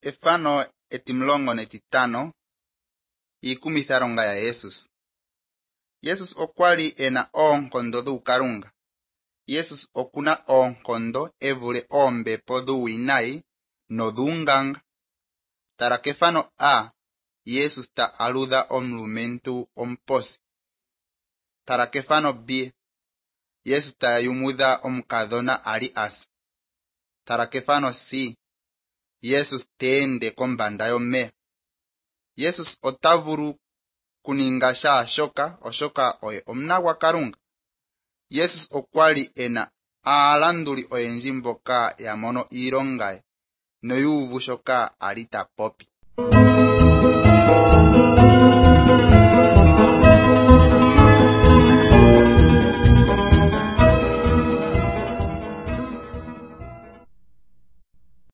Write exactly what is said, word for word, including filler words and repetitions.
Efano etimulongo netitano ikumitharonga ya Jesus. Jesus okwali ena oonkondo dhuukalunga. Jesus okuna oonkondo evule oombepo dhuuwinayi nodhuunganga. Tala kefano A, Jesus ta aludha omulumentu omposi. Tala kefano B, Jesus ta yumudha omukadhona ali asa. Tala kefano C, Jesus teende kombanda yomeya. Jesus otavulu kuninga shaashoka oshoka oye omuna Kalunga. Jesus okwali ena aalanduli oyendji mboka yamono iilonga ye noyuuvu shoka ali ta popi.